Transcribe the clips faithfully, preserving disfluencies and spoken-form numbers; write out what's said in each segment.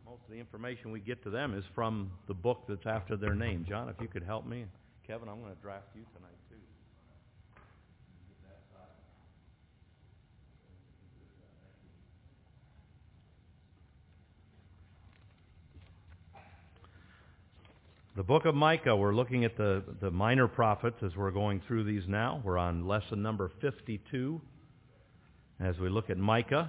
most of the information we get to them is from the book that's after their name. John, if you could help me. Kevin, I'm going to draft you tonight, too. The book of Micah, we're looking at the, the minor prophets as we're going through these now. We're on lesson number fifty-two as we look at Micah.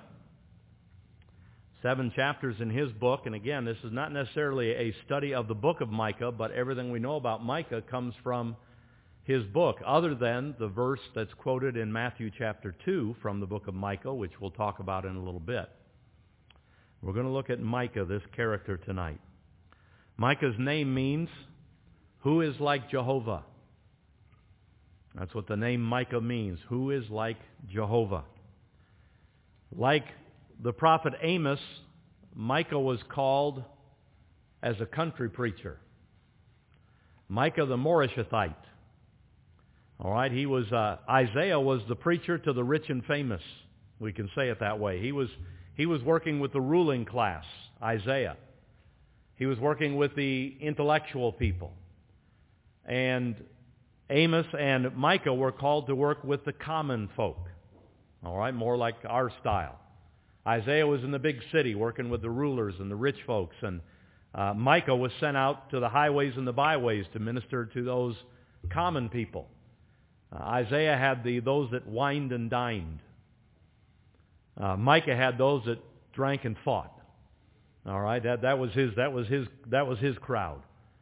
Seven chapters in his book, and again, this is not necessarily a study of the book of Micah, but everything we know about Micah comes from his book, other than the verse that's quoted in Matthew chapter two from the book of Micah, which we'll talk about in a little bit. We're going to look at Micah, this character, tonight. Micah's name means, who is like Jehovah? That's what the name Micah means. Who is like Jehovah? Like the prophet Amos, Micah was called as a country preacher. Micah the Moreshethite. All right, he was, uh, Isaiah was the preacher to the rich and famous. We can say it that way. He was, he was working with the ruling class, Isaiah. He was working with the intellectual people. And Amos and Micah were called to work with the common folk. All right, more like our style. Isaiah was in the big city working with the rulers and the rich folks. And uh, Micah was sent out to the highways and the byways to minister to those common people. Uh, Isaiah had the those that wined and dined. Uh, Micah had those that drank and fought. All right, that, that was his that was his that was his crowd.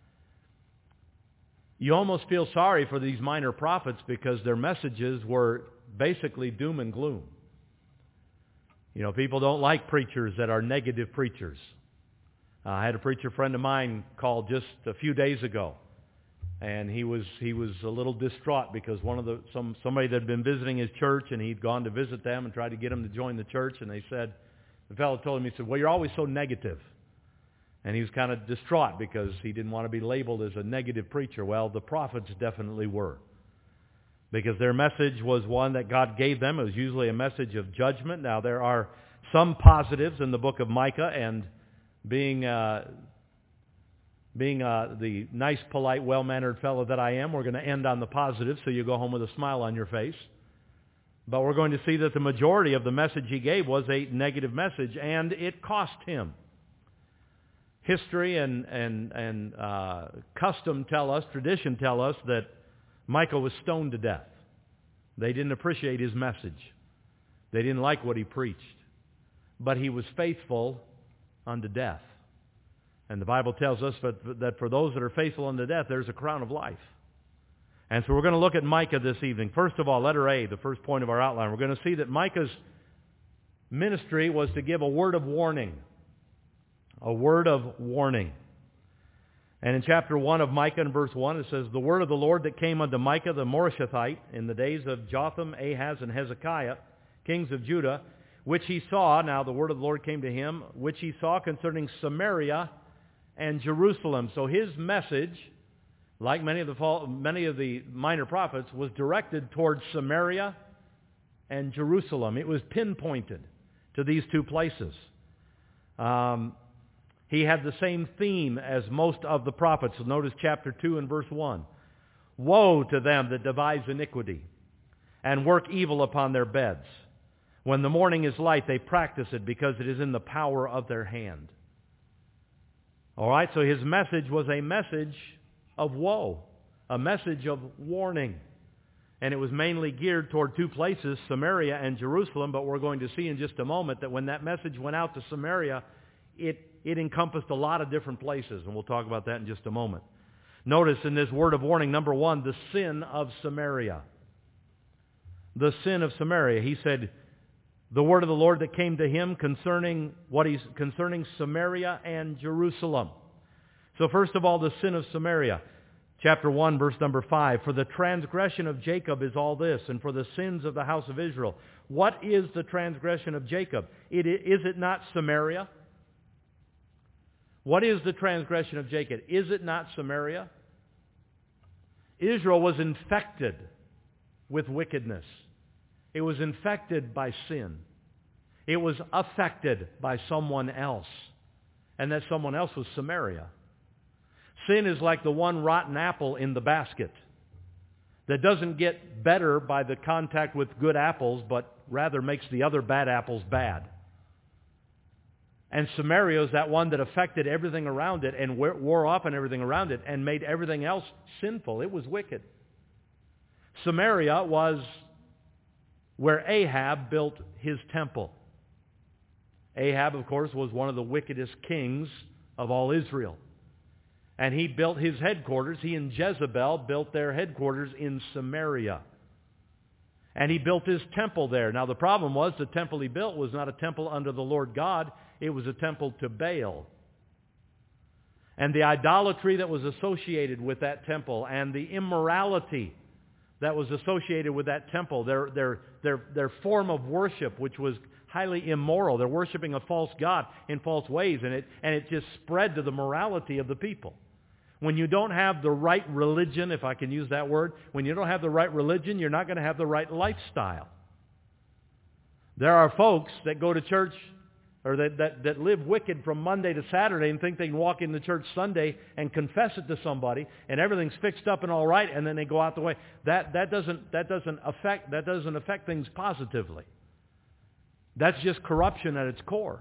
You almost feel sorry for these minor prophets because their messages were basically doom and gloom. You know, people don't like preachers that are negative preachers. Uh, I had a preacher friend of mine call just a few days ago, and he was he was a little distraught because one of the some somebody that had been visiting his church, and he'd gone to visit them and tried to get them to join the church, and they said. The fellow told him, he said, well, you're always so negative. And he was kind of distraught because he didn't want to be labeled as a negative preacher. Well, the prophets definitely were. Because their message was one that God gave them. It was usually a message of judgment. Now, there are some positives in the book of Micah, and being uh, being uh, the nice, polite, well-mannered fellow that I am, we're going to end on the positive so you go home with a smile on your face. But we're going to see that the majority of the message he gave was a negative message, and it cost him. History and, and, and uh, custom tell us, tradition tell us, that Micah was stoned to death. They didn't appreciate his message. They didn't like what he preached. But he was faithful unto death. And the Bible tells us that, that for those that are faithful unto death, there's a crown of life. And so we're going to look at Micah this evening. First of all, letter A, the first point of our outline. We're going to see that Micah's ministry was to give a word of warning. A word of warning. And in chapter one of Micah, in verse one, it says, the word of the Lord that came unto Micah the Moreshethite in the days of Jotham, Ahaz, and Hezekiah, kings of Judah, which he saw, now the word of the Lord came to him, which he saw concerning Samaria and Jerusalem. So his message, like many of the many of the minor prophets, was directed towards Samaria and Jerusalem. It was pinpointed to these two places. Um, he had the same theme as most of the prophets. Notice chapter two and verse one. Woe to them that devise iniquity and work evil upon their beds. When the morning is light, they practice it because it is in the power of their hand. All right, so his message was a message of woe, a message of warning. And it was mainly geared toward two places, Samaria and Jerusalem, but we're going to see in just a moment that when that message went out to Samaria, it, it encompassed a lot of different places, and we'll talk about that in just a moment. Notice in this word of warning, number one, the sin of Samaria. The sin of Samaria. He said, the word of the Lord that came to him concerning what he's concerning Samaria and Jerusalem. So first of all, the sin of Samaria. Chapter one, verse number five. For the transgression of Jacob is all this, and for the sins of the house of Israel. What is the transgression of Jacob? It, is it not Samaria? What is the transgression of Jacob? Is it not Samaria? Israel was infected with wickedness. It was infected by sin. It was affected by someone else. and that someone else was Samaria. Sin is like the one rotten apple in the basket that doesn't get better by the contact with good apples, but rather makes the other bad apples bad. And Samaria is that one that affected everything around it and wore off on everything around it and made everything else sinful. It was wicked. Samaria was where Ahab built his temple. Ahab, of course, was one of the wickedest kings of all Israel. And he built his headquarters. He and Jezebel built their headquarters in Samaria. And he built his temple there. Now the problem was the temple he built was not a temple unto the Lord God. It was a temple to Baal. And the idolatry that was associated with that temple and the immorality that was associated with that temple, their, their, their, their form of worship, which was highly immoral. They're worshiping a false god in false ways, and it, and it just spread to the morality of the people. When you don't have the right religion, if I can use that word, when you don't have the right religion, you're not going to have the right lifestyle. There are folks that go to church or that, that, that live wicked from Monday to Saturday and think they can walk into church Sunday and confess it to somebody and everything's fixed up and all right, and then they go out the way. That, that, doesn't, that, doesn't affect, that doesn't affect things positively. That's just corruption at its core.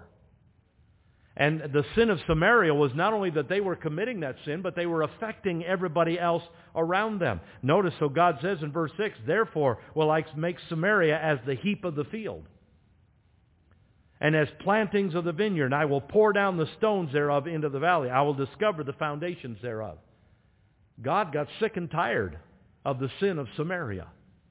And the sin of Samaria was not only that they were committing that sin, but they were affecting everybody else around them. Notice, so God says in verse six, "Therefore will I make Samaria as the heap of the field, and as plantings of the vineyard, and I will pour down the stones thereof into the valley. I will discover the foundations thereof." God got sick and tired of the sin of Samaria.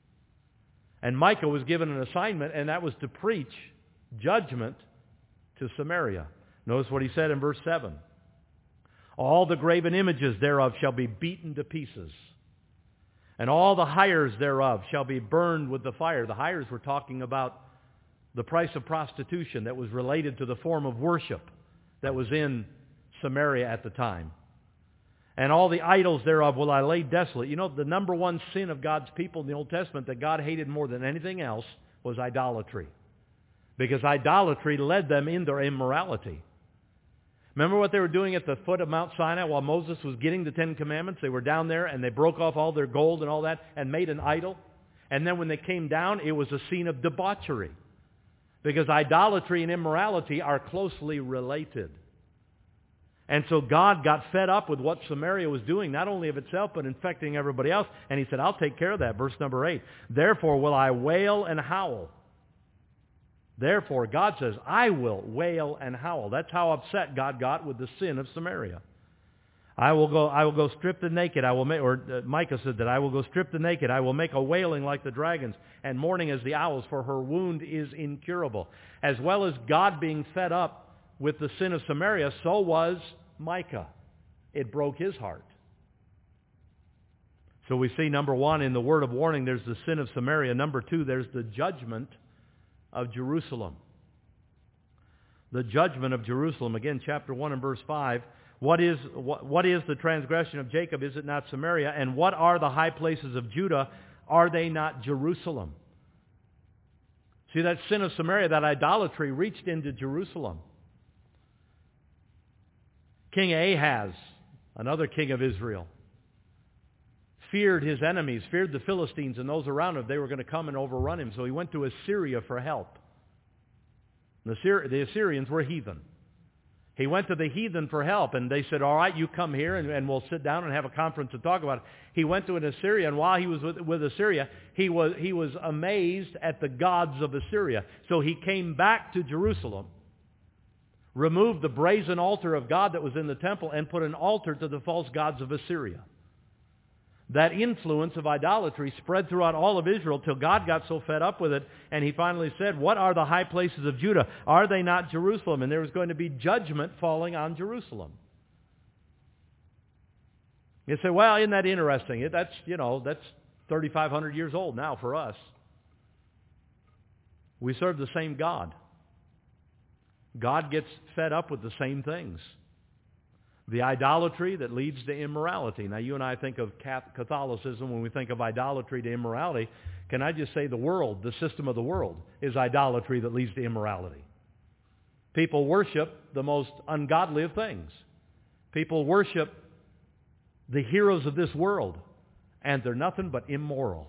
And Micah was given an assignment, and that was to preach judgment to Samaria. Notice what he said in verse seven. "All the graven images thereof shall be beaten to pieces, and all the hires thereof shall be burned with the fire." The hires were talking about the price of prostitution that was related to the form of worship that was in Samaria at the time. "And all the idols thereof will I lay desolate." You know, the number one sin of God's people in the Old Testament that God hated more than anything else was idolatry. Because idolatry led them into immorality. Remember what they were doing at the foot of Mount Sinai while Moses was getting the Ten Commandments? They were down there and they broke off all their gold and all that and made an idol. And then when they came down, it was a scene of debauchery. Because idolatry and immorality are closely related. And so God got fed up with what Samaria was doing, not only of itself, but infecting everybody else. And he said, "I'll take care of that." Verse number eight. "Therefore will I wail and howl." Therefore, God says, I will wail and howl. That's how upset God got with the sin of Samaria. I will go, I will go strip the naked. I will make, or uh, Micah said that, "I will go strip the naked. I will make a wailing like the dragons, and mourning as the owls, for her wound is incurable." As well as God being fed up with the sin of Samaria, so was Micah. It broke his heart. So we see, number one, in the word of warning, there's the sin of Samaria. Number two, there's the judgment of Jerusalem. The judgment of Jerusalem. Again, chapter one and verse five. What is, what, what is the transgression of Jacob? Is it not Samaria? And what are the high places of Judah? Are they not Jerusalem? See, that sin of Samaria, that idolatry, reached into Jerusalem. King Ahaz, another king of Israel, feared his enemies, feared the Philistines and those around him. They were going to come and overrun him. So he went to Assyria for help. The, Assyri- the Assyrians were heathen. He went to the heathen for help, and they said, "All right, you come here, and, and we'll sit down and have a conference to talk about it." He went to an Assyria, and while he was with, with Assyria, he was, he was amazed at the gods of Assyria. So he came back to Jerusalem, removed the brazen altar of God that was in the temple, and put an altar to the false gods of Assyria. That influence of idolatry spread throughout all of Israel till God got so fed up with it, and he finally said, "What are the high places of Judah? Are they not Jerusalem?" And there was going to be judgment falling on Jerusalem. You say, "Well, isn't that interesting?" That's, you know, that's thirty-five hundred years old now for us. We serve the same God. God gets fed up with the same things. The idolatry that leads to immorality. Now, you and I think of Catholicism when we think of idolatry to immorality. Can I just say the world, the system of the world, is idolatry that leads to immorality. People worship the most ungodly of things. People worship the heroes of this world, and they're nothing but immoral.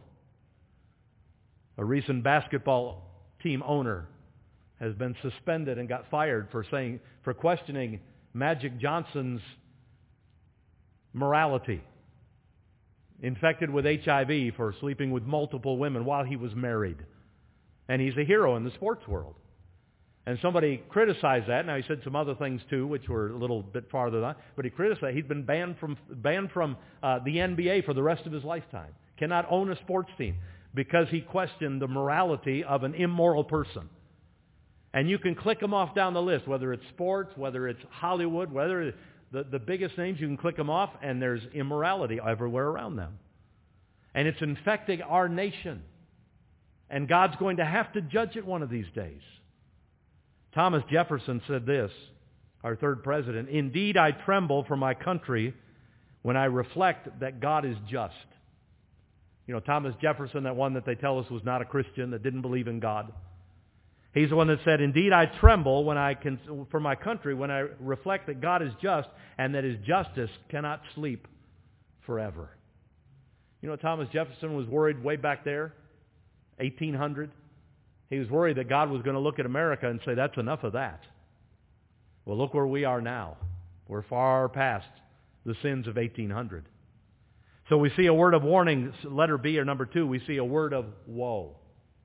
A recent basketball team owner has been suspended and got fired for saying for questioning Magic Johnson's morality. Infected with H I V for sleeping with multiple women while he was married. And he's a hero in the sports world. And somebody criticized that. Now, he said some other things, too, which were a little bit farther than that. But he criticized. He'd been banned from banned from uh, the N B A for the rest of his lifetime. Cannot own a sports team because he questioned the morality of an immoral person. And you can click them off down the list, whether it's sports, whether it's Hollywood, whether the, the biggest names, you can click them off, and there's immorality everywhere around them. And it's infecting our nation. And God's going to have to judge it one of these days. Thomas Jefferson said this, our third president, "Indeed, I tremble for my country when I reflect that God is just." You know, Thomas Jefferson, that one that they tell us was not a Christian, that didn't believe in God. He's the one that said, "Indeed, I tremble when I can, for my country when I reflect that God is just and that His justice cannot sleep forever." You know, Thomas Jefferson was worried way back there, eighteen hundred. He was worried that God was going to look at America and say, "That's enough of that." Well, look where we are now. We're far past the sins of eighteen hundred. So we see a word of warning, letter B or number two, we see a word of woe.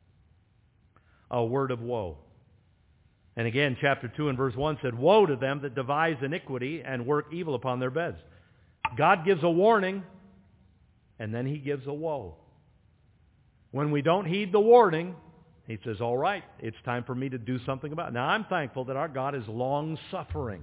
A word of woe. And again, chapter two and verse one said, "Woe to them that devise iniquity and work evil upon their beds." God gives a warning, and then He gives a woe. When we don't heed the warning, He says, "All right, it's time for me to do something about it." Now, I'm thankful that our God is long-suffering.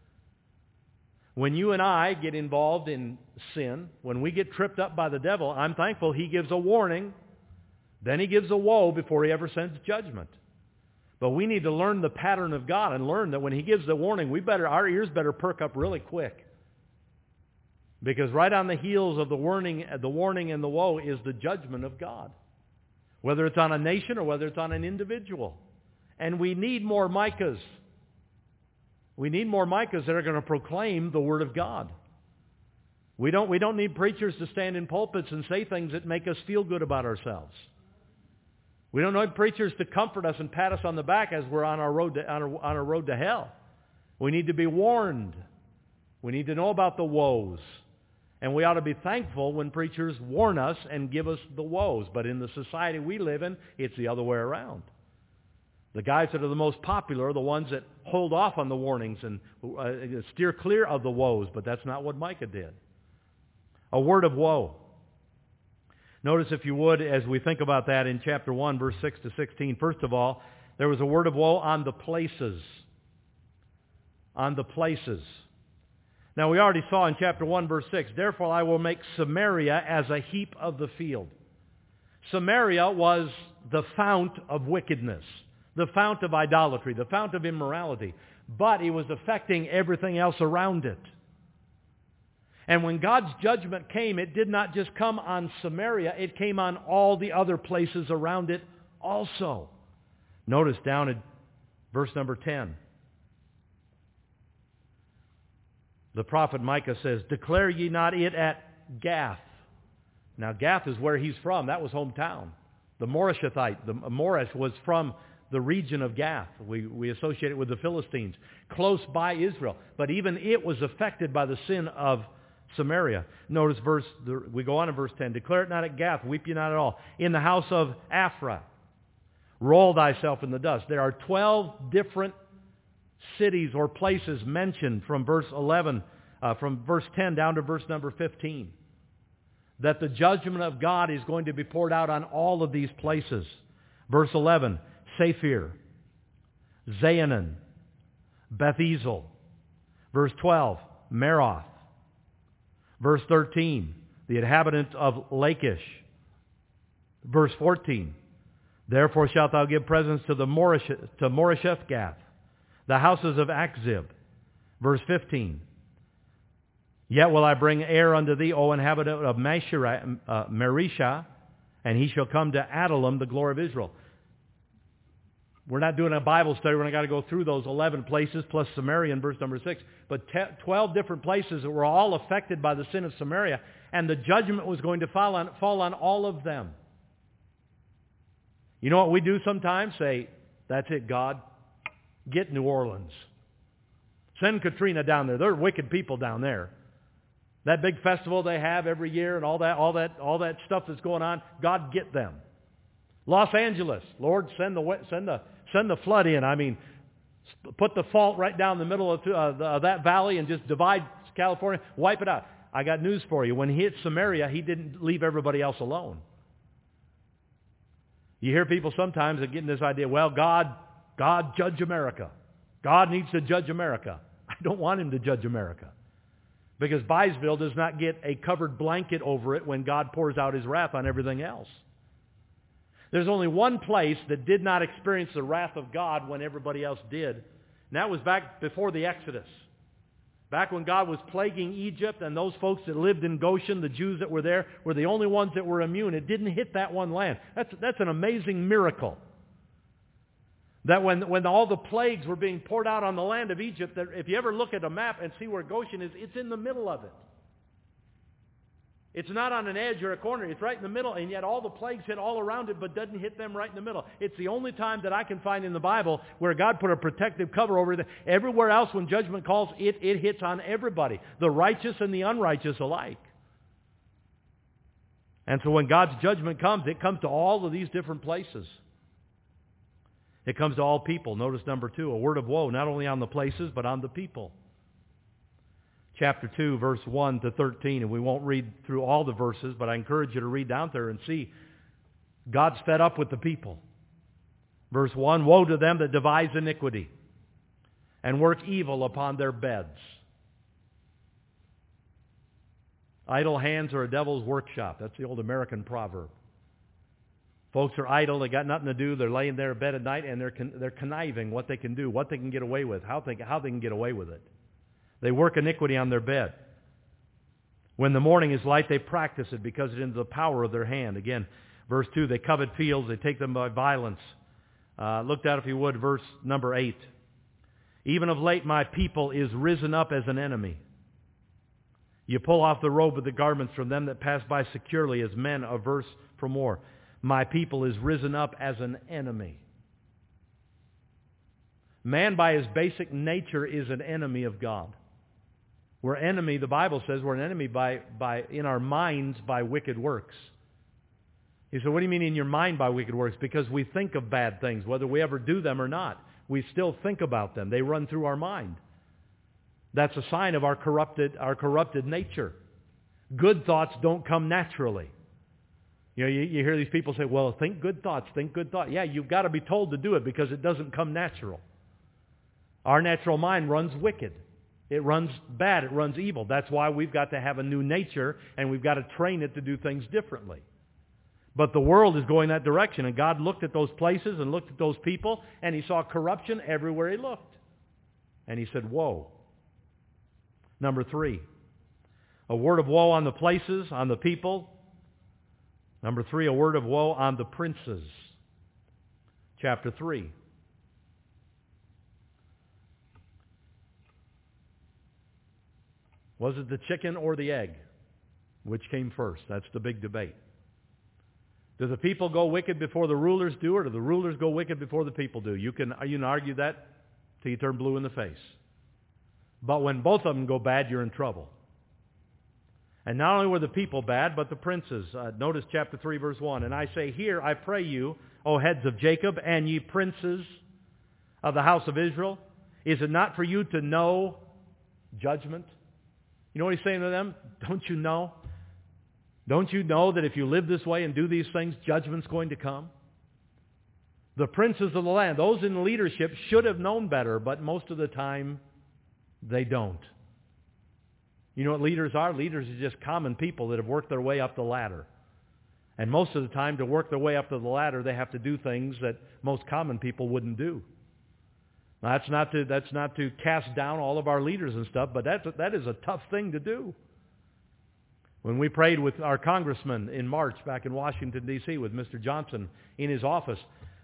When you and I get involved in sin, when we get tripped up by the devil, I'm thankful He gives a warning. Then He gives a woe before He ever sends judgment. But we need to learn the pattern of God and learn that when He gives the warning, we better our ears better perk up really quick. Because right on the heels of the warning, the warning and the woe is the judgment of God. Whether it's on a nation or whether it's on an individual. And we need more Micahs. We need more Micahs that are going to proclaim the Word of God. We don't, we don't need preachers to stand in pulpits and say things that make us feel good about ourselves. We don't need preachers to comfort us and pat us on the back as we're on our road to, on our, on our road to hell. We need to be warned. We need to know about the woes. And we ought to be thankful when preachers warn us and give us the woes. But in the society we live in, it's the other way around. The guys that are the most popular are the ones that hold off on the warnings and uh, steer clear of the woes. But that's not what Micah did. A word of woe. Notice, if you would, as we think about that in chapter one, verse six to sixteen. First of all, there was a word of woe on the places. On the places. Now, we already saw in chapter one, verse six, "Therefore I will make Samaria as a heap of the field." Samaria was the fount of wickedness, the fount of idolatry, the fount of immorality. But it was affecting everything else around it. And when God's judgment came, it did not just come on Samaria, it came on all the other places around it also. Notice down at verse number ten. The prophet Micah says, "Declare ye not it at Gath." Now Gath is where he's from. That was hometown. The Moreshethite, the Moresh was from the region of Gath. We, we associate it with the Philistines, close by Israel. But even it was affected by the sin of Samaria. Notice verse, we go on in verse ten. "Declare it not at Gath, weep ye not at all. In the house of Aphrah, roll thyself in the dust." There are twelve different cities or places mentioned from verse eleven, uh, from verse ten down to verse number fifteen. That the judgment of God is going to be poured out on all of these places. Verse eleven, Saphir, Zaanan, Beth-ezel. Verse twelve, Meroth. Verse thirteen, the inhabitants of Lachish. Verse fourteen, "Therefore shalt thou give presents to the Moresh, to Moresheth-Gath, the houses of Achzib." Verse fifteen, "Yet will I bring heir unto thee, O inhabitant of Mashira, uh, Marishah, and he shall come to Adullam, the glory of Israel." We're not doing a Bible study. We're not got to go through those eleven places plus Samaria in verse number six. But twelve different places that were all affected by the sin of Samaria. And the judgment was going to fall on, fall on all of them. You know what we do sometimes? Say, that's it, God. Get New Orleans. Send Katrina down there. They're wicked people down there. That big festival they have every year and all that, all that, all that stuff that's going on, God, get them. Los Angeles, Lord, send the send the send the flood in. I mean, put the fault right down the middle of uh, the, uh, that valley and just divide California, wipe it out. I got news for you. When he hit Samaria, he didn't leave everybody else alone. You hear people sometimes that get this idea, well, God, God judge America. God needs to judge America. I don't want him to judge America. Because Byesville does not get a covered blanket over it when God pours out his wrath on everything else. There's only one place that did not experience the wrath of God when everybody else did. And that was back before the Exodus. Back when God was plaguing Egypt and those folks that lived in Goshen, the Jews that were there, were the only ones that were immune. It didn't hit that one land. That's, that's an amazing miracle. That when, when all the plagues were being poured out on the land of Egypt, that if you ever look at a map and see where Goshen is, it's in the middle of it. It's not on an edge or a corner. It's right in the middle, and yet all the plagues hit all around it, but doesn't hit them right in the middle. It's the only time that I can find in the Bible where God put a protective cover over it. Everywhere else, when judgment calls, it, it hits on everybody, the righteous and the unrighteous alike. And so when God's judgment comes, it comes to all of these different places. It comes to all people. Notice number two, a word of woe, not only on the places, but on the people. Chapter two, verse one to thirteen, and we won't read through all the verses, but I encourage you to read down there and see God's fed up with the people. Verse one, woe to them that devise iniquity and work evil upon their beds. Idle hands are a devil's workshop. That's the old American proverb. Folks are idle. They got nothing to do. They're laying there in bed at night, and they're con- they're conniving what they can do, what they can get away with, how they, how they can get away with it. They work iniquity on their bed. When the morning is light, they practice it because it is the power of their hand. Again, verse two, they covet fields. They take them by violence. Uh, look down, if you would, verse number eight. Even of late my people is risen up as an enemy. You pull off the robe of the garments from them that pass by securely as men averse from war. My people is risen up as an enemy. Man by his basic nature is an enemy of God. We're enemy, the Bible says, we're an enemy by, by in our minds by wicked works. You say, what do you mean in your mind by wicked works? Because we think of bad things, whether we ever do them or not. We still think about them. They run through our mind. That's a sign of our corrupted, our corrupted nature. Good thoughts don't come naturally. You know, you, you hear these people say, well, think good thoughts, think good thoughts. Yeah, you've got to be told to do it because it doesn't come natural. Our natural mind runs wicked. It runs bad. It runs evil. That's why we've got to have a new nature, and we've got to train it to do things differently. But the world is going that direction, and God looked at those places and looked at those people, and he saw corruption everywhere he looked. And he said, woe. Number three, a word of woe on the places, on the people. Number three, a word of woe on the princes. Chapter three. Was it the chicken or the egg? Which came first? That's the big debate. Do the people go wicked before the rulers do, or do the rulers go wicked before the people do? You can, you can argue that till you turn blue in the face. But when both of them go bad, you're in trouble. And not only were the people bad, but the princes. Uh, notice chapter three, verse one. And I say, hear, I pray you, O heads of Jacob, and ye princes of the house of Israel, is it not for you to know judgment? You know what he's saying to them? Don't you know? Don't you know that if you live this way and do these things, judgment's going to come? The princes of the land, those in leadership, should have known better, but most of the time, they don't. You know what leaders are? Leaders are just common people that have worked their way up the ladder. And most of the time, to work their way up to the ladder, they have to do things that most common people wouldn't do. Now, that's not to, that's not to cast down all of our leaders and stuff, but that's, that is a tough thing to do. When we prayed with our congressman in March back in Washington, D C with Mister Johnson in his office,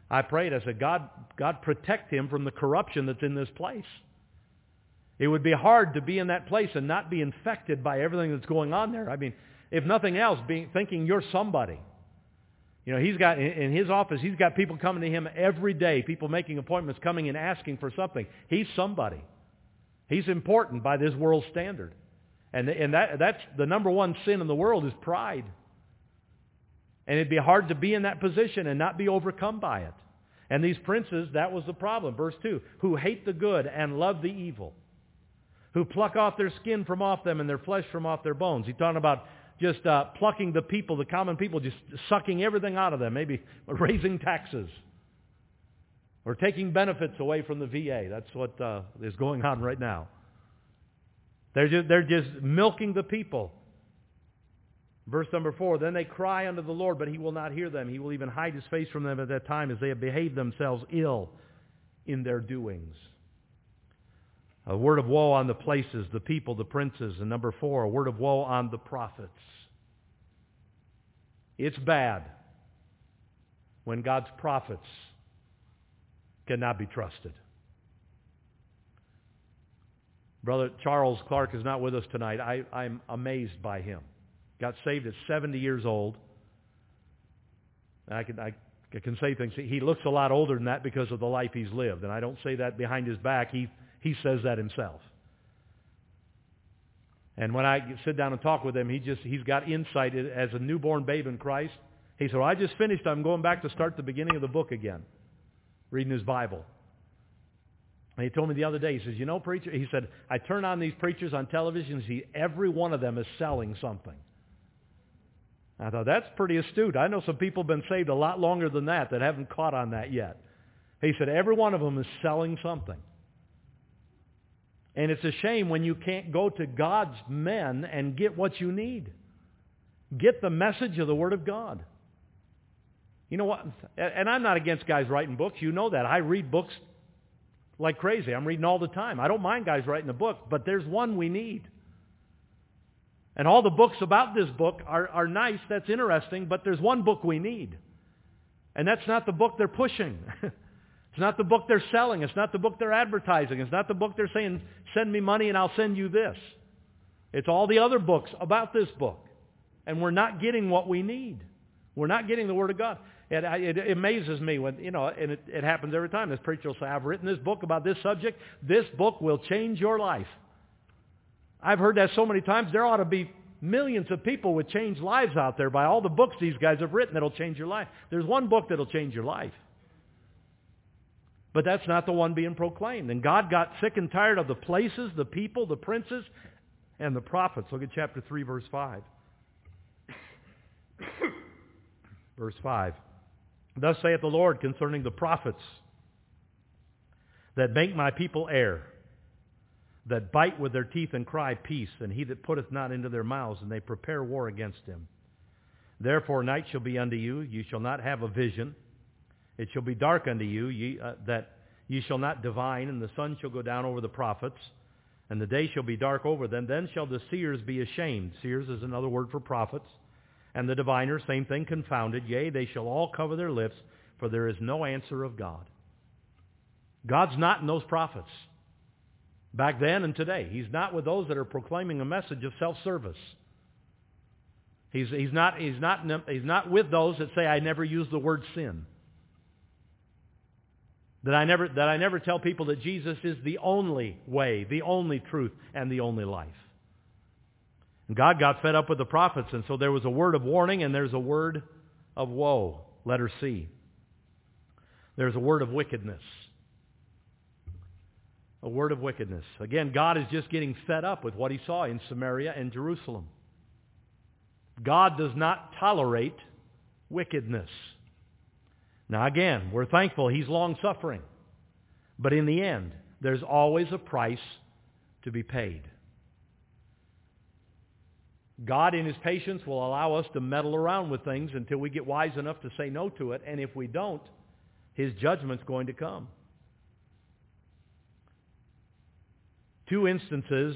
I prayed, I said, God, God protect him from the corruption that's in this place. It would be hard to be in that place and not be infected by everything that's going on there. I mean, if nothing else, being, thinking you're somebody. You know, he's got, in his office, he's got people coming to him every day, people making appointments, coming and asking for something. He's somebody. He's important by this world standard. And, and that, that's the number one sin in the world is pride. And it'd be hard to be in that position and not be overcome by it. And these princes, that was the problem. Verse two, who hate the good and love the evil, who pluck off their skin from off them and their flesh from off their bones. He's talking about just uh, plucking the people, the common people, just sucking everything out of them, maybe raising taxes or taking benefits away from the V A. That's what uh, is going on right now. They're just, they're just milking the people. Verse number four, then they cry unto the Lord, but he will not hear them. He will even hide his face from them at that time as they have behaved themselves ill in their doings. A word of woe on the places, the people, the princes. And number four, a word of woe on the prophets. It's bad when God's prophets cannot be trusted. Brother Charles Clark is not with us tonight. I, I'm amazed by him. Got saved at seventy years old. I can, I, I can say things. He looks a lot older than that because of the life he's lived. And I don't say that behind his back. He, he says that himself. And when I sit down and talk with him, he just, he's got insight as a newborn babe in Christ. He said, well, I just finished. I'm going back to start the beginning of the book again, reading his Bible. And he told me the other day, he says, you know, preacher, he said, I turn on these preachers on television and see every one of them is selling something. I thought, that's pretty astute. I know some people have been saved a lot longer than that that haven't caught on that yet. He said, every one of them is selling something. And it's a shame when you can't go to God's men and get what you need. Get the message of the Word of God. You know what? And I'm not against guys writing books. You know that. I read books like crazy. I'm reading all the time. I don't mind guys writing a book, but there's one we need. And all the books about this book are, are nice. That's interesting, but there's one book we need. And that's not the book they're pushing. It's not the book they're selling. It's not the book they're advertising. It's not the book they're saying, send me money and I'll send you this. It's all the other books about this book. And we're not getting what we need. We're not getting the Word of God. It, it, it amazes me when, you know, and it, it happens every time. This preacher will say, I've written this book about this subject. This book will change your life. I've heard that so many times. There ought to be millions of people with changed lives out there by all the books these guys have written that'll change your life. There's one book that'll change your life. But that's not the one being proclaimed. And God got sick and tired of the places, the people, the princes, and the prophets. Look at chapter three, verse five. Verse five. Thus saith the Lord concerning the prophets that make my people err, that bite with their teeth and cry peace, and he that putteth not into their mouths, and they prepare war against him. Therefore night shall be unto you, you shall not have a vision. It shall be dark unto you, ye, uh, that ye shall not divine, and the sun shall go down over the prophets, and the day shall be dark over them. Then shall the seers be ashamed. Seers is another word for prophets. And the diviners, same thing, confounded. Yea, they shall all cover their lips, for there is no answer of God. God's not in those prophets. Back then and today. He's not with those that are proclaiming a message of self-service. He's, he's, not, he's, not, he's not with those that say, I never use the word sin. That I never, that I never tell people that Jesus is the only way, the only truth, and the only life. And God got fed up with the prophets, and so there was a word of warning and there's a word of woe. Letter C. There's a word of wickedness. A word of wickedness. Again, God is just getting fed up with what he saw in Samaria and Jerusalem. God does not tolerate wickedness. Now again, we're thankful he's long-suffering. But in the end, there's always a price to be paid. God in his patience will allow us to meddle around with things until we get wise enough to say no to it. And if we don't, his judgment's going to come. Two instances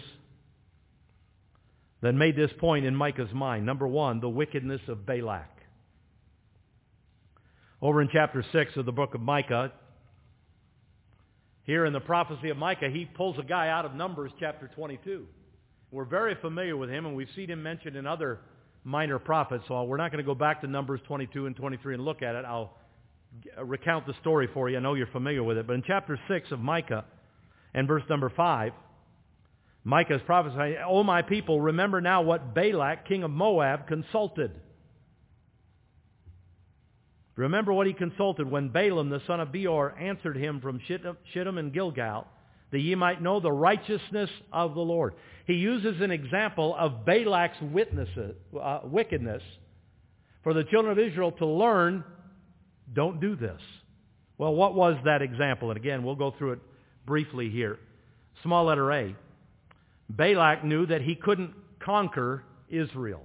that made this point in Micah's mind. Number one, the wickedness of Balak. Over in chapter six of the book of Micah, here in the prophecy of Micah, he pulls a guy out of Numbers chapter twenty-two. We're very familiar with him, and we've seen him mentioned in other minor prophets, so we're not going to go back to Numbers twenty-two and twenty-three and look at it. I'll recount the story for you. I know you're familiar with it. But in chapter six of Micah and verse number five, Micah is prophesying, "O my people, remember now what Balak, king of Moab, consulted." Remember what he consulted when Balaam, the son of Beor, answered him from Shittim and Gilgal, that ye might know the righteousness of the Lord. He uses an example of Balak's witnesses, uh, wickedness for the children of Israel to learn, don't do this. Well, what was that example? And again, we'll go through it briefly here. Small letter A. Balak knew that he couldn't conquer Israel.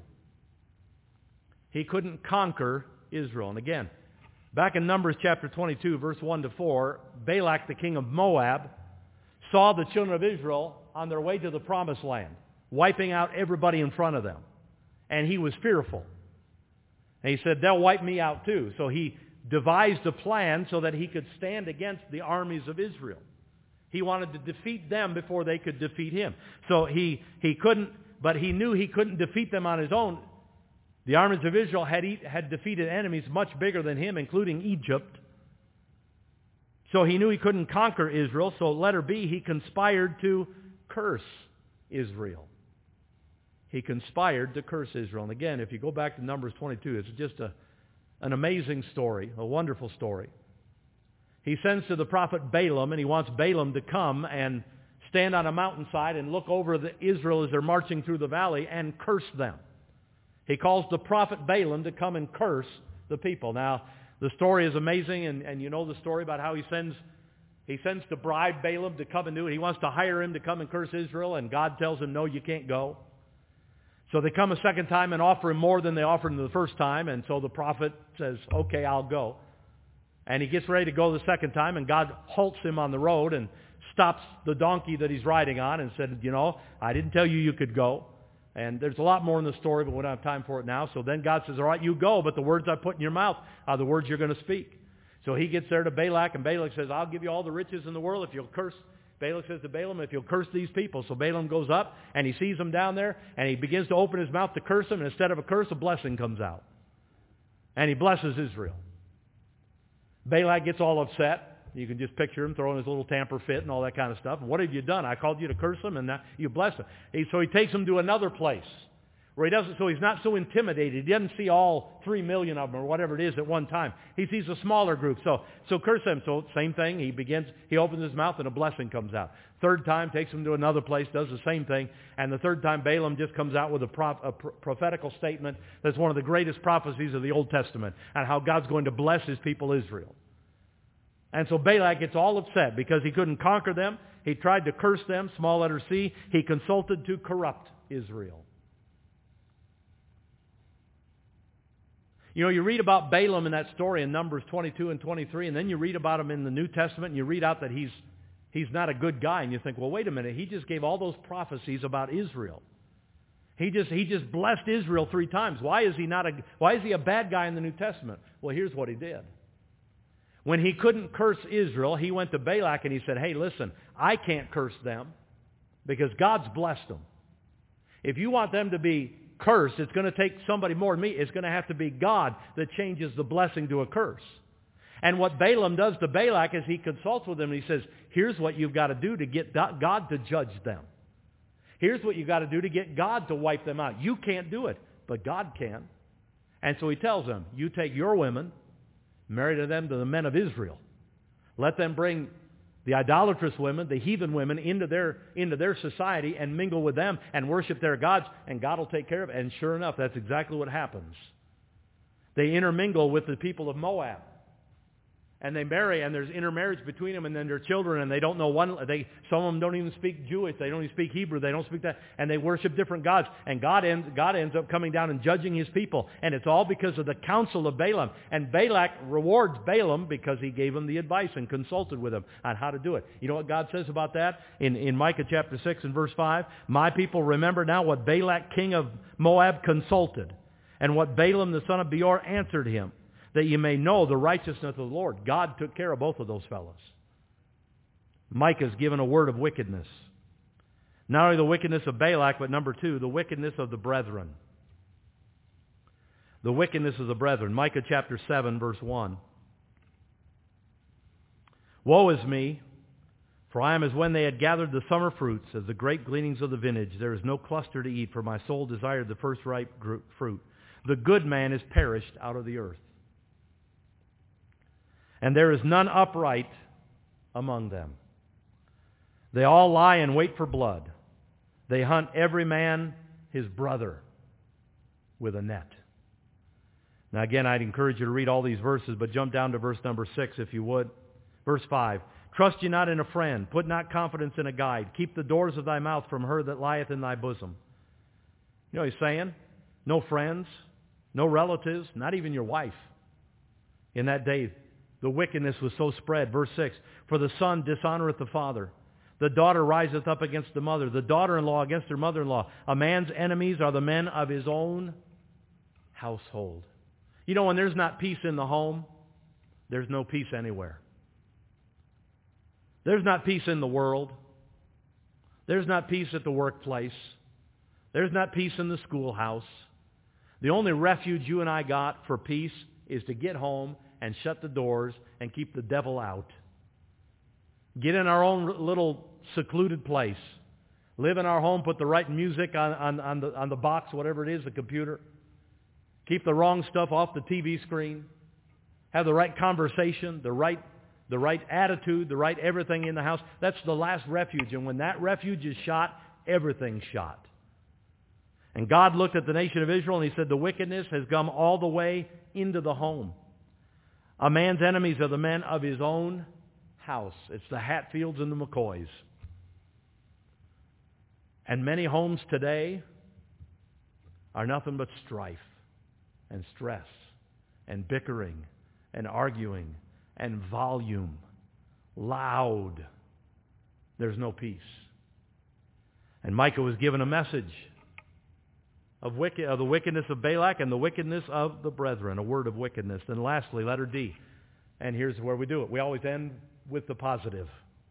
He couldn't conquer Israel. And again, back in Numbers chapter twenty-two, verse one to four, Balak, the king of Moab, saw the children of Israel on their way to the promised land, wiping out everybody in front of them. And he was fearful. And he said, they'll wipe me out too. So he devised a plan so that he could stand against the armies of Israel. He wanted to defeat them before they could defeat him. So he, he couldn't, but he knew he couldn't defeat them on his own. The armies of Israel had, had defeated enemies much bigger than him, including Egypt. So he knew he couldn't conquer Israel. So letter B, he conspired to curse Israel. He conspired to curse Israel. And again, if you go back to Numbers twenty-two, it's just a, an amazing story, a wonderful story. He sends to the prophet Balaam, and he wants Balaam to come and stand on a mountainside and look over the Israel as they're marching through the valley and curse them. He calls the prophet Balaam to come and curse the people. Now, the story is amazing, and, and you know the story about how he sends he sends to bribe Balaam to come and do it. He wants to hire him to come and curse Israel, and God tells him, no, you can't go. So they come a second time and offer him more than they offered him the first time, and so the prophet says, okay, I'll go. And he gets ready to go the second time, and God halts him on the road and stops the donkey that he's riding on and said, you know, I didn't tell you you could go. And there's a lot more in the story, but we don't have time for it now. So then God says, all right, you go, but the words I put in your mouth are the words you're going to speak. So he gets there to Balak, and Balak says, I'll give you all the riches in the world if you'll curse. Balak says to Balaam, if you'll curse these people. So Balaam goes up, and he sees them down there, and he begins to open his mouth to curse them, and instead of a curse, a blessing comes out. And he blesses Israel. Balak gets all upset. You can just picture him throwing his little tamper fit and all that kind of stuff. And what have you done? I called you to curse them, and now you bless them. He, so he takes them to another place where he doesn't. So he's not so intimidated. He doesn't see all three million of them or whatever it is at one time. He sees a smaller group. So so curse them. So same thing. He begins. He opens his mouth, and a blessing comes out. Third time, takes them to another place, does the same thing. And the third time, Balaam just comes out with a, prof, a pro- prophetical statement that's one of the greatest prophecies of the Old Testament, and how God's going to bless his people Israel. And so Balak gets all upset because he couldn't conquer them. He tried to curse them, small letter C. He consulted to corrupt Israel. You know, you read about Balaam in that story in Numbers twenty-two and twenty-three, and then you read about him in the New Testament, and you read out that he's he's not a good guy. And you think, well, wait a minute. He just gave all those prophecies about Israel. He just he just blessed Israel three times. Why is he not a why is he a bad guy in the New Testament? Well, here's what he did. When he couldn't curse Israel, he went to Balak and he said, hey, listen, I can't curse them because God's blessed them. If you want them to be cursed, it's going to take somebody more than me. It's going to have to be God that changes the blessing to a curse. And what Balaam does to Balak is he consults with him and he says, here's what you've got to do to get God to judge them. Here's what you've got to do to get God to wipe them out. You can't do it, but God can. And so he tells them, you take your women, marry to them to the men of Israel. Let them bring the idolatrous women, the heathen women, into their into their society and mingle with them and worship their gods, and God will take care of it. And sure enough, that's exactly what happens. They intermingle with the people of Moab. And they marry, and there's intermarriage between them and then their children, and they don't know one. They some of them don't even speak Jewish. They don't even speak Hebrew. They don't speak that, and they worship different gods. And God ends God ends up coming down and judging his people, and it's all because of the counsel of Balaam. And Balak rewards Balaam because he gave him the advice and consulted with him on how to do it. You know what God says about that in in Micah chapter six and verse five? My people, remember now what Balak king of Moab consulted, and what Balaam the son of Beor answered him. that you may know the righteousness of the Lord. God took care of both of those fellows. Micah's given a word of wickedness. Not only the wickedness of Balak, but number two, the wickedness of the brethren. The wickedness of the brethren. Micah chapter seven, verse one. Woe is me, for I am as when they had gathered the summer fruits, as the great gleanings of the vintage. There is no cluster to eat, for my soul desired the first ripe fruit. The good man is perished out of the earth. And there is none upright among them. They all lie and wait for blood. They hunt every man his brother with a net. Now again, I'd encourage you to read all these verses, but jump down to verse number six if you would. Verse five. Trust ye not in a friend. Put not confidence in a guide. Keep the doors of thy mouth from her that lieth in thy bosom. You know what he's saying? No friends, no relatives, not even your wife. In that day, the wickedness was so spread. Verse six. For the son dishonoreth the father. The daughter riseth up against the mother. The daughter-in-law against her mother-in-law. A man's enemies are the men of his own household. You know, when there's not peace in the home, there's no peace anywhere. There's not peace in the world. There's not peace at the workplace. There's not peace in the schoolhouse. The only refuge you and I got for peace is to get home and shut the doors and keep the devil out. Get in our own little secluded place. Live in our home, put the right music on, on, on, the, on the box, whatever it is, the computer. Keep the wrong stuff off the T V screen. Have the right conversation, the right, the right attitude, the right everything in the house. That's the last refuge. And when that refuge is shot, everything's shot. And God looked at the nation of Israel and he said, the wickedness has come all the way into the home. A man's enemies are the men of his own house. It's the Hatfields and the McCoys. And many homes today are nothing but strife and stress and bickering and arguing and volume. Loud. There's no peace. And Micah was given a message of, wicked, of the wickedness of Balak and the wickedness of the brethren, a word of wickedness. Then lastly, letter D. And here's where we do it. We always end with the positive.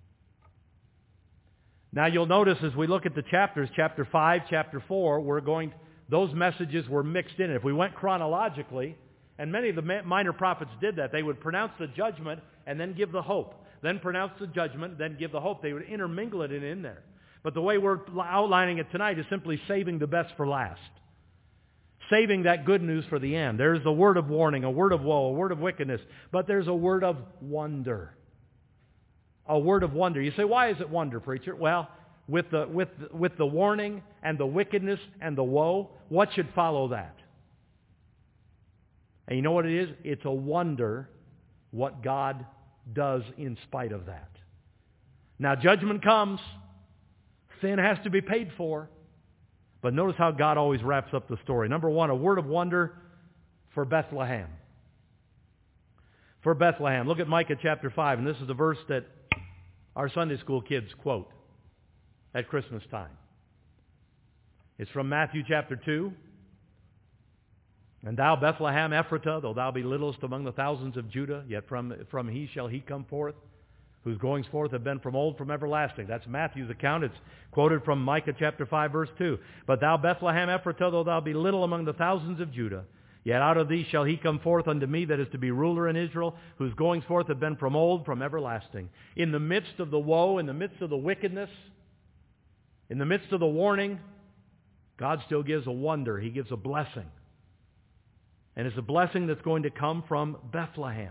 Now you'll notice as we look at the chapters, chapter five, chapter four, we're going, those messages were mixed in. If we went chronologically, and many of the minor prophets did that, they would pronounce the judgment and then give the hope. Then pronounce the judgment, then give the hope. They would intermingle it in there. But the way we're outlining it tonight is simply saving the best for last. Saving that good news for the end. There's a word of warning, a word of woe, a word of wickedness, but there's a word of wonder. A word of wonder. You say, why is it wonder, preacher? Well, with the, with, with the warning and the wickedness and the woe, what should follow that? And you know what it is? It's a wonder what God does in spite of that. Now, judgment comes. Sin has to be paid for. But notice how God always wraps up the story. Number one, a word of wonder for Bethlehem. For Bethlehem. Look at Micah chapter five, and this is the verse that our Sunday school kids quote at Christmas time. It's from Matthew chapter two. And thou, Bethlehem Ephratah, though thou be littlest among the thousands of Judah, yet from, from he shall he come forth, whose goings forth have been from old, from everlasting. That's Matthew's account. It's quoted from Micah chapter five, verse two. But thou, Bethlehem Ephratah, though thou be little among the thousands of Judah, yet out of thee shall he come forth unto me that is to be ruler in Israel, whose goings forth have been from old, from everlasting. In the midst of the woe, in the midst of the wickedness, in the midst of the warning, God still gives a wonder. He gives a blessing. And it's a blessing that's going to come from Bethlehem.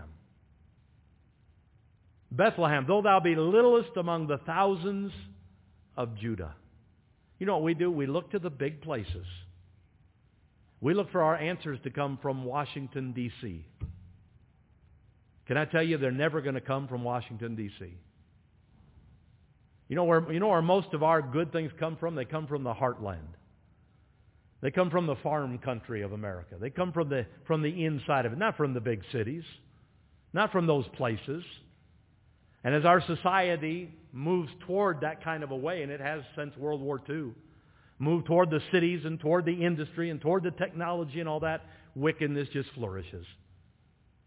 Bethlehem, though thou be littlest among the thousands of Judah. You know what we do? We look to the big places. We look for our answers to come from Washington, D C Can I tell you, they're never going to come from Washington, D C You know where, you know where most of our good things come from? They come from the heartland. They come from the farm country of America. They come from the, from the inside of it, not from the big cities, not from those places. And as our society moves toward that kind of a way, and it has since World War Two, moved toward the cities and toward the industry and toward the technology and all that, wickedness just flourishes.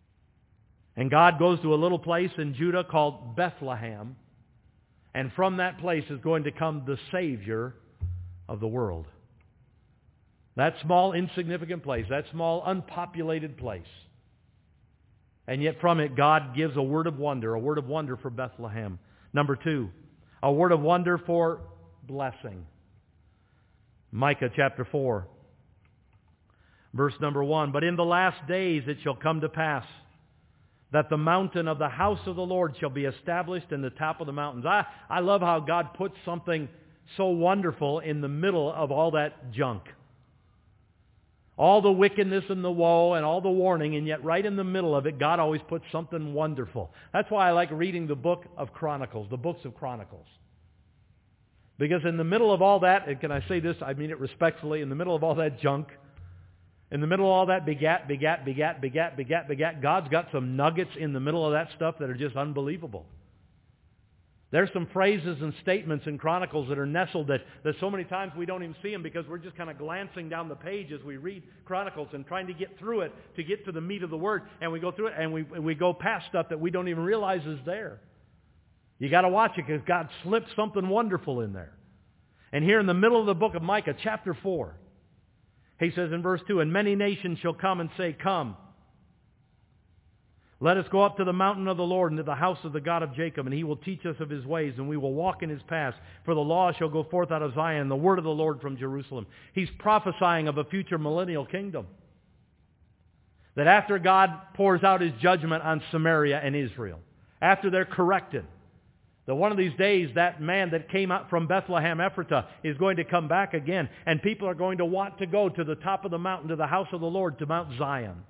And God goes to a little place in Judah called Bethlehem. And from that place is going to come the Savior of the world. That small, insignificant place, that small, unpopulated place. And yet from it, God gives a word of wonder, a word of wonder for Bethlehem. Number two, a word of wonder for blessing. Micah chapter four, verse number one. But in the last days it shall come to pass that the mountain of the house of the Lord shall be established in the top of the mountains. I, I love how God puts something so wonderful in the middle of all that junk. All the wickedness and the woe and all the warning, and yet right in the middle of it, God always puts something wonderful. That's why I like reading the book of Chronicles, the books of Chronicles. Because in the middle of all that, and can I say this, I mean it respectfully, in the middle of all that junk, in the middle of all that begat, begat, begat, begat, begat, begat, God's got some nuggets in the middle of that stuff that are just unbelievable. There's some phrases and statements in Chronicles that are nestled that, that so many times we don't even see them because we're just kind of glancing down the page as we read Chronicles and trying to get through it to get to the meat of the Word. And we go through it and we, we go past stuff that we don't even realize is there. You got to watch it because God slipped something wonderful in there. And here in the middle of the book of Micah, chapter four, he says in verse two, and many nations shall come and say, come, let us go up to the mountain of the Lord and to the house of the God of Jacob, and he will teach us of his ways, and we will walk in his paths. For the law shall go forth out of Zion, the word of the Lord from Jerusalem. He's prophesying of a future millennial kingdom. That after God pours out his judgment on Samaria and Israel, after they're corrected, that one of these days that man that came out from Bethlehem Ephratah is going to come back again, and people are going to want to go to the top of the mountain, to the house of the Lord, to Mount Zion.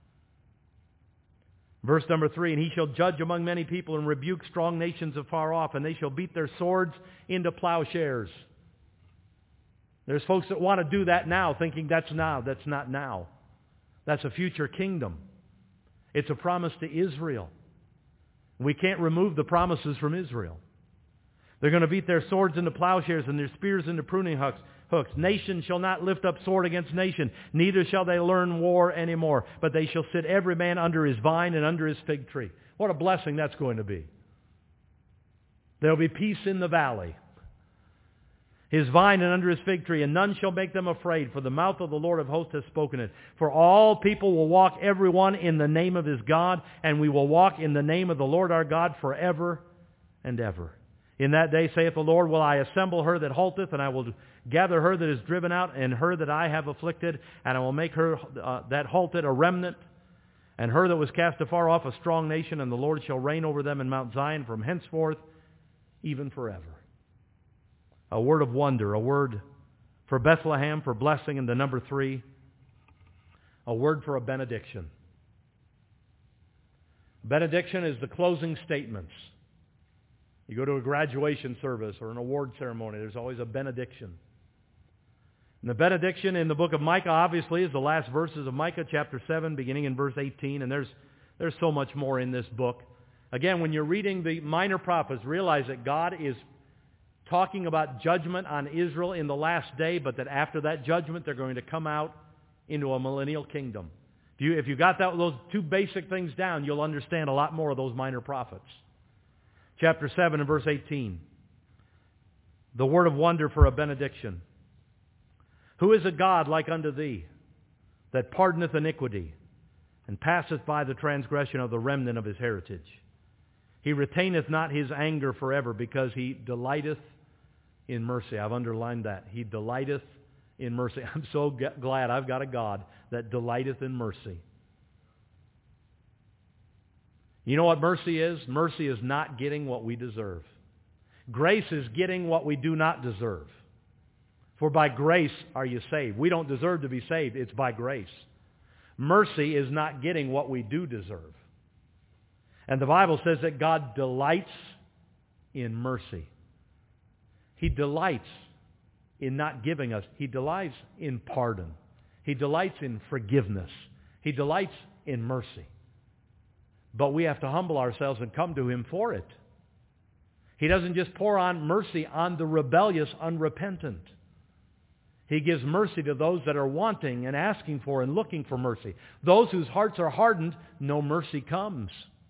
Verse number three, and he shall judge among many people and rebuke strong nations afar off, and they shall beat their swords into plowshares. There's folks that want to do that now, thinking that's now. That's not now. That's a future kingdom. It's a promise to Israel. We can't remove the promises from Israel. They're going to beat their swords into plowshares and their spears into pruning hooks. hooks. Nation shall not lift up sword against nation, neither shall they learn war anymore, but they shall sit every man under his vine and under his fig tree. What a blessing that's going to be. There will be peace in the valley. His vine and under his fig tree, and none shall make them afraid, for the mouth of the Lord of hosts has spoken it. For all people will walk every one in the name of his God, and we will walk in the name of the Lord our God forever and ever. In that day, saith the Lord, will I assemble her that halteth, and I will gather her that is driven out, and her that I have afflicted, and I will make her uh, that halted a remnant, and her that was cast afar off a strong nation, and the Lord shall reign over them in Mount Zion from henceforth, even forever. A word of wonder, a word for Bethlehem, for blessing, and the number three, a word for a benediction. Benediction is the closing statements. You go to a graduation service or an award ceremony, there's always a benediction. And the benediction in the book of Micah, obviously, is the last verses of Micah, chapter seven, beginning in verse eighteen, and there's, there's so much more in this book. Again, when you're reading the minor prophets, realize that God is talking about judgment on Israel in the last day, but that after that judgment, they're going to come out into a millennial kingdom. If you, if you got that, those two basic things down, you'll understand a lot more of those minor prophets. Chapter seven and verse eighteen. The word of wonder for a benediction. Who is a God like unto thee, that pardoneth iniquity, and passeth by the transgression of the remnant of his heritage? He retaineth not his anger forever, because he delighteth in mercy. I've underlined that. He delighteth in mercy. I'm so glad I've got a God that delighteth in mercy. You know what mercy is? Mercy is not getting what we deserve. Grace is getting what we do not deserve. For by grace are you saved. We don't deserve to be saved. It's by grace. Mercy is not getting what we do deserve. And the Bible says that God delights in mercy. He delights in not giving us. He delights in pardon. He delights in forgiveness. He delights in mercy. But we have to humble ourselves and come to him for it. He doesn't just pour on mercy on the rebellious, unrepentant. He gives mercy to those that are wanting and asking for and looking for mercy. Those whose hearts are hardened, no mercy comes.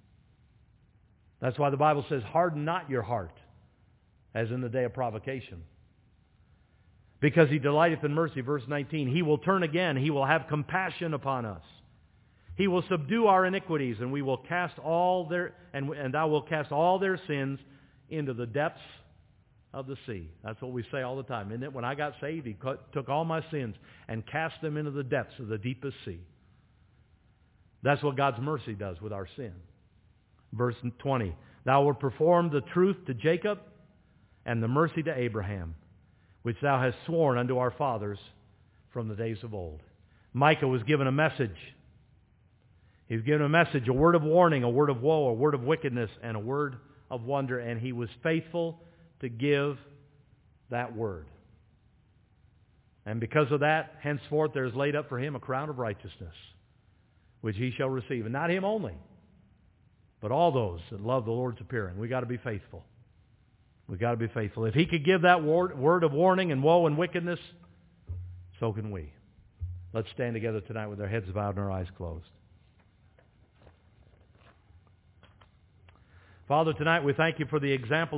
That's why the Bible says, harden not your heart, as in the day of provocation. Because he delighteth in mercy, verse nineteen. He will turn again. He will have compassion upon us. He will subdue our iniquities, and we will cast all their and and thou wilt cast all their sins into the depths of the sea. That's what we say all the time, isn't it? When I got saved, he took all my sins and cast them into the depths of the deepest sea. That's what God's mercy does with our sin. Verse twenty. Thou wilt perform the truth to Jacob and the mercy to Abraham, which thou hast sworn unto our fathers from the days of old. Micah was given a message. He was given a message, a word of warning, a word of woe, a word of wickedness, and a word of wonder, and he was faithful to give that word. And because of that, henceforth there is laid up for him a crown of righteousness, which he shall receive. And not him only, but all those that love the Lord's appearing. We've got to be faithful. We've got to be faithful. If he could give that word, word of warning and woe and wickedness, so can we. Let's stand together tonight with our heads bowed and our eyes closed. Father, tonight we thank you for the example